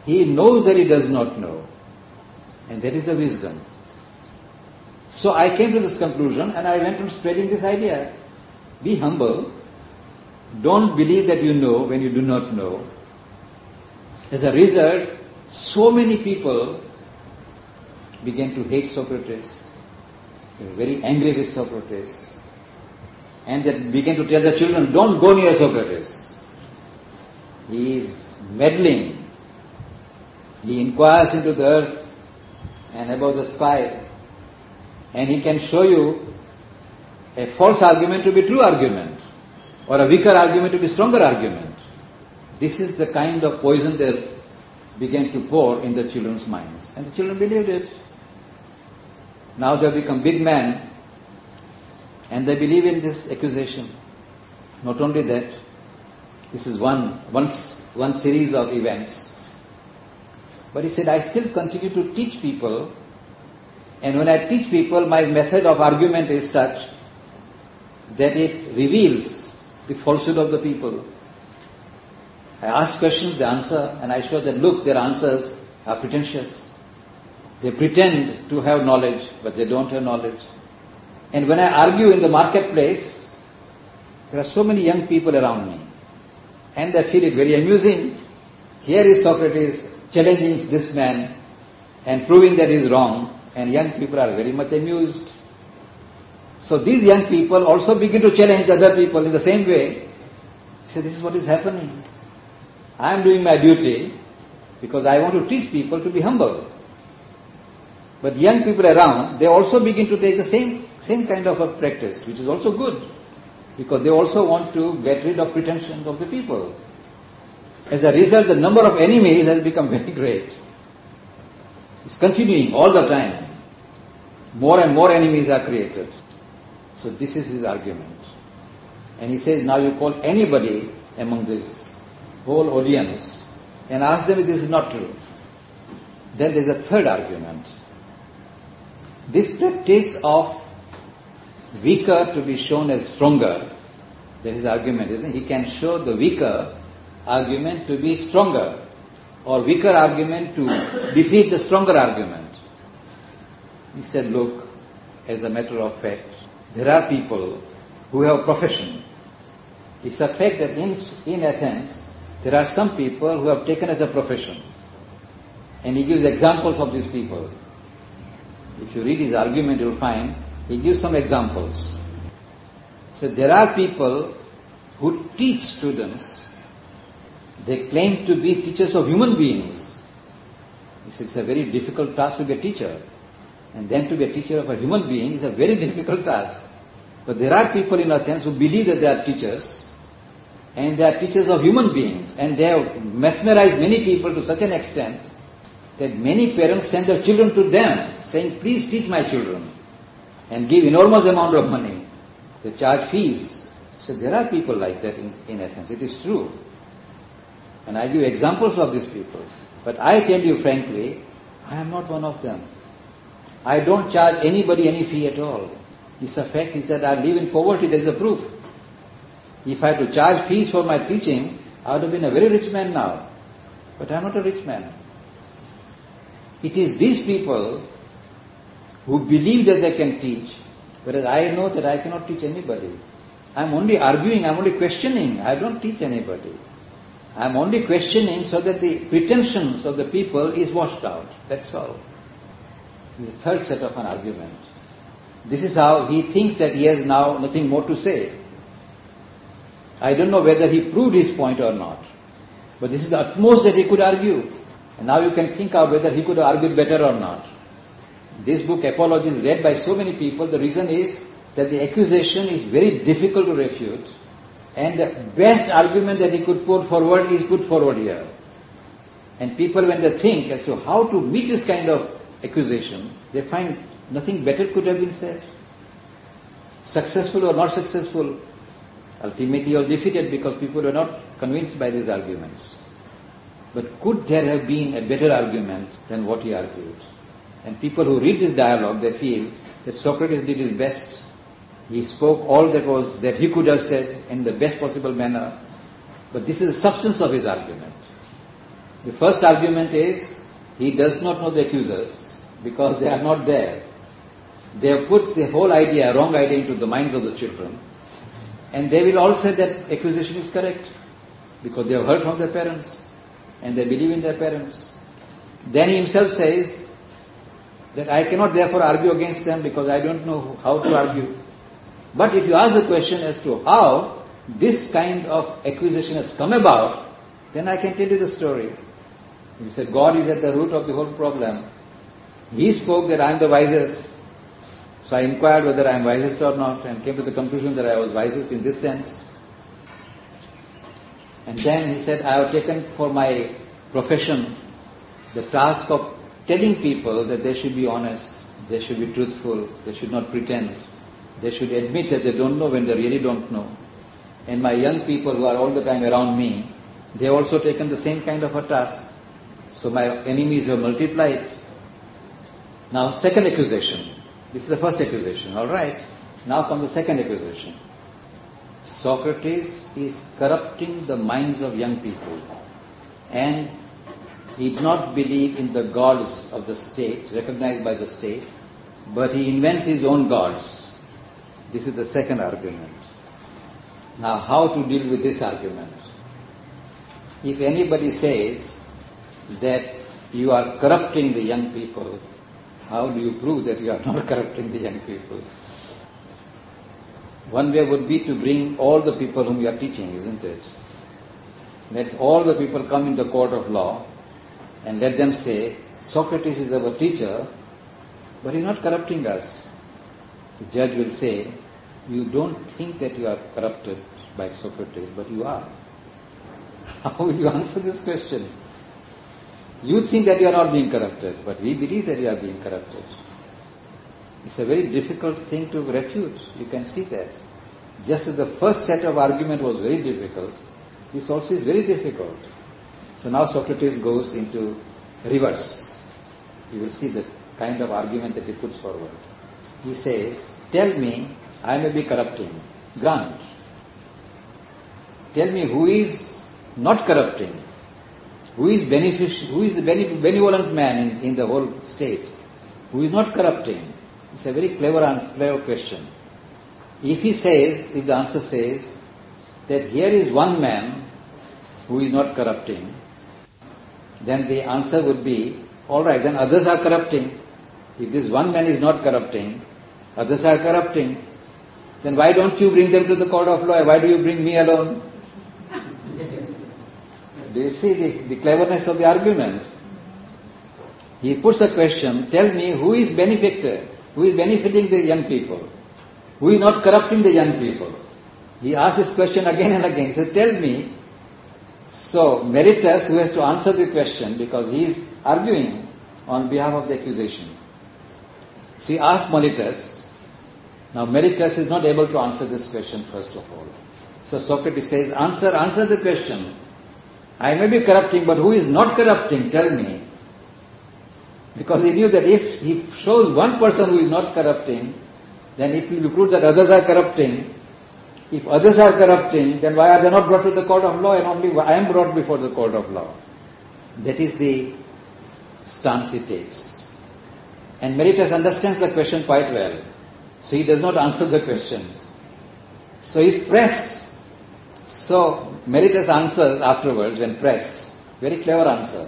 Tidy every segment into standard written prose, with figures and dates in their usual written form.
He knows that he does not know. And that is the wisdom. So I came to this conclusion and I went on spreading this idea. Be humble. Don't believe that you know when you do not know. As a result, so many people began to hate Socrates. They were very angry with Socrates. And they began to tell their children, don't go near Socrates. He is meddling. He inquires into the earth and above the sky. And he can show you a false argument to be true argument, or a weaker argument to be stronger argument. This is the kind of poison they began to pour in the children's minds. And the children believed it. Now they have become big men, and they believe in this accusation. Not only that, this is one series of events. But he said, I still continue to teach people, and when I teach people, my method of argument is such that it reveals the falsehood of the people. I ask questions, they answer, and I show that, look, their answers are pretentious. They pretend to have knowledge, but they don't have knowledge. And when I argue in the marketplace, there are so many young people around me. And they feel it very amusing. Here is Socrates challenging this man and proving that he is wrong. And young people are very much amused. So these young people also begin to challenge other people in the same way. Say, this is what is happening. I am doing my duty because I want to teach people to be humble. But young people around, they also begin to take the same kind of a practice, which is also good, because they also want to get rid of pretensions of the people. As a result, the number of enemies has become very great. It's continuing all the time. More and more enemies are created. So this is his argument. And he says, now you call anybody among this whole audience and ask them if this is not true. Then there is a third argument. This practice of weaker to be shown as stronger, that is his argument, isn't it? He can show the weaker argument to be stronger, or weaker argument to defeat the stronger argument. He said, look, as a matter of fact, there are people who have a profession. It's a fact that in Athens, there are some people who have taken as a profession. And he gives examples of these people. If you read his argument, you will find he gives some examples. So there are people who teach students. They claim to be teachers of human beings. It's a very difficult task to be a teacher. And then to be a teacher of a human being is a very difficult task. But there are people in Athens who believe that they are teachers. And they are teachers of human beings. And they have mesmerized many people to such an extent that many parents send their children to them, saying, please teach my children, and give enormous amount of money. They charge fees. So there are people like that in Athens. It is true. And I give examples of these people. But I tell you frankly, I am not one of them. I don't charge anybody any fee at all. It's a fact. He said, I live in poverty. There is a proof. If I had to charge fees for my teaching, I would have been a very rich man now. But I am not a rich man. It is these people who believe that they can teach, whereas I know that I cannot teach anybody. I am only arguing, I am only questioning. I don't teach anybody. I am only questioning so that the pretensions of the people is washed out. That's all. This is the third set of an argument. This is how he thinks that he has now nothing more to say. I don't know whether he proved his point or not. But this is the utmost that he could argue. And now you can think of whether he could have argued better or not. This book, Apology, is read by so many people. The reason is that the accusation is very difficult to refute. And the best argument that he could put forward is put forward here. And people, when they think as to how to meet this kind of accusation, they find nothing better could have been said. Successful or not successful, ultimately he was defeated because people were not convinced by these arguments. But could there have been a better argument than what he argued? And people who read this dialogue, they feel that Socrates did his best. He spoke all that he could have said in the best possible manner. But this is the substance of his argument. The first argument is, he does not know the accusers because they are not there. They have put the whole idea, wrong idea into the minds of the children, and they will all say that accusation is correct because they have heard from their parents and they believe in their parents. Then he himself says that I cannot therefore argue against them because I don't know how to argue. But if you ask the question as to how this kind of accusation has come about, then I can tell you the story. He said God is at the root of the whole problem. He spoke that I am the wisest. So I inquired whether I am wisest or not and came to the conclusion that I was wisest in this sense. And then he said, I have taken for my profession the task of telling people that they should be honest, they should be truthful, they should not pretend, they should admit that they don't know when they really don't know. And my young people who are all the time around me, they have also taken the same kind of a task. So my enemies have multiplied. Now, second accusation. This is the first accusation, all right. Now comes the second accusation. Socrates is corrupting the minds of young people, and he did not believe in the gods of the state, recognized by the state, but he invents his own gods. This is the second argument. Now, how to deal with this argument? If anybody says that you are corrupting the young people, how do you prove that you are not corrupting the young people? One way would be to bring all the people whom you are teaching, isn't it? Let all the people come in the court of law and let them say, Socrates is our teacher, but he is not corrupting us. The judge will say, you don't think that you are corrupted by Socrates, but you are. How will you answer this question? You think that you are not being corrupted, but we believe that you are being corrupted. It's a very difficult thing to refute. You can see that. Just as the first set of argument was very difficult, this also is very difficult. So now Socrates goes into reverse. You will see the kind of argument that he puts forward. He says, tell me, I may be corrupting. Grant. Tell me who is not corrupting. Who is the benevolent man in the whole state? Who is not corrupting? It's a very clever question. If the answer says that here is one man who is not corrupting, then the answer would be, all right, then others are corrupting. If this one man is not corrupting, others are corrupting, then why don't you bring them to the court of law? Why do you bring me alone? Do you see the cleverness of the argument? He puts a question, tell me who is benefiting the young people, who is not corrupting the young people. He asks this question again and again. He says, tell me. So Meritus, who has to answer the question because he is arguing on behalf of the accusation. So he asks Meritus. Now Meritus is not able to answer this question first of all. So Socrates says, answer the question. I may be corrupting, but who is not corrupting? Tell me. Because he knew that if he shows one person who is not corrupting, then it will prove that others are corrupting. If others are corrupting, then why are they not brought to the court of law and only I am brought before the court of law? That is the stance he takes. And Meritus understands the question quite well. So he does not answer the questions. So he is pressed. So Meritus answers afterwards when pressed. Very clever answer.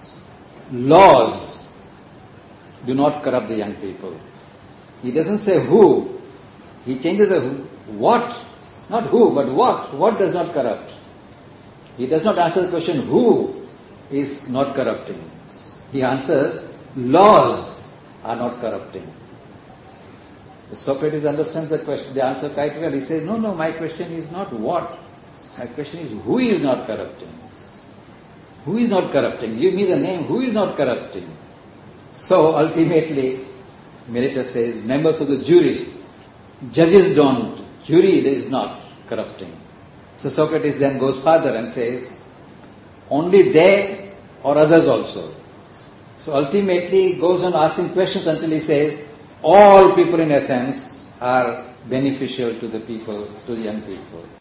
Laws do not corrupt the young people. He doesn't say who. He changes the who. What? Not who, but what. What does not corrupt? He does not answer the question who is not corrupting. He answers laws are not corrupting. Socrates understands the question, the answer quite well. He says, no, my question is not what. My question is who is not corrupting. Who is not corrupting? Give me the name. Who is not corrupting? So ultimately, Meritus says, members of the jury, judges don't, jury is not corrupting. So Socrates then goes further and says, only they or others also. So ultimately he goes on asking questions until he says, all people in Athens are beneficial to the people, to the young people.